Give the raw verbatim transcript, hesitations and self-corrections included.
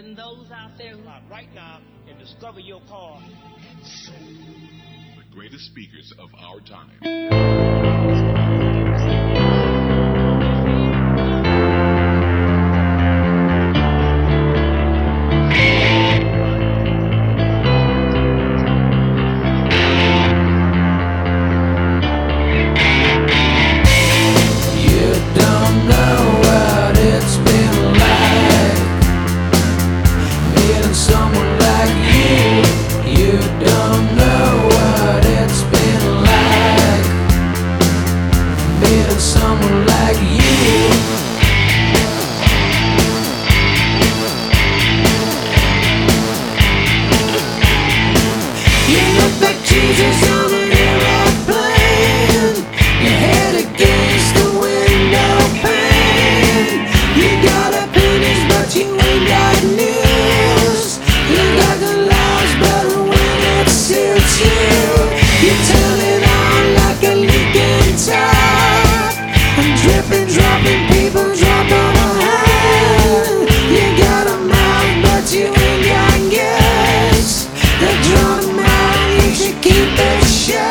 And those out there who are right now can discover your car. The greatest speakers of our time. Someone like you. You look like Jesus on an aeroplane. Your head against the window pane. You got opinions but you ain't got news. You got the laws but when it suits you, you turn it on like a leaking tap. Dripping, dropping, people drop on a hand. You got a mouth, but you ain't got gas. The drum man, you should keep it shut.